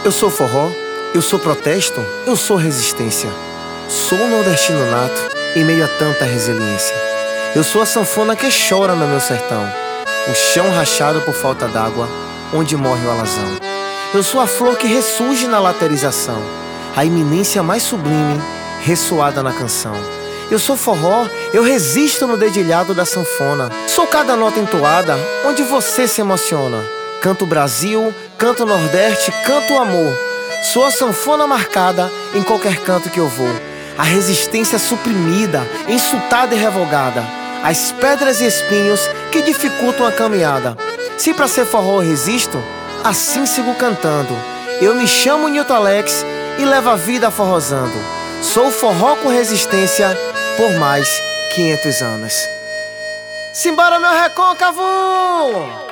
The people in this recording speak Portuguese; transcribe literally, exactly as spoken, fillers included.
Eu sou forró, eu sou protesto, eu sou resistência. Sou nordestino nato em meio a tanta resiliência. Eu sou a sanfona que chora no meu sertão, o chão rachado por falta d'água, onde morre o alazão. Eu sou a flor que ressurge na laterização, a iminência mais sublime, ressoada na canção. Eu sou forró, eu resisto no dedilhado da sanfona. Sou cada nota entoada, onde você se emociona. Canto Brasil, canto Nordeste, canto amor. Sou a sanfona marcada em qualquer canto que eu vou. A resistência suprimida, insultada e revogada. As pedras e espinhos que dificultam a caminhada. Se pra ser forró eu resisto, assim sigo cantando. Eu me chamo Nilton Alex e levo a vida forrozando. Sou forró com resistência por mais quinhentos anos. Simbora, meu recôncavo!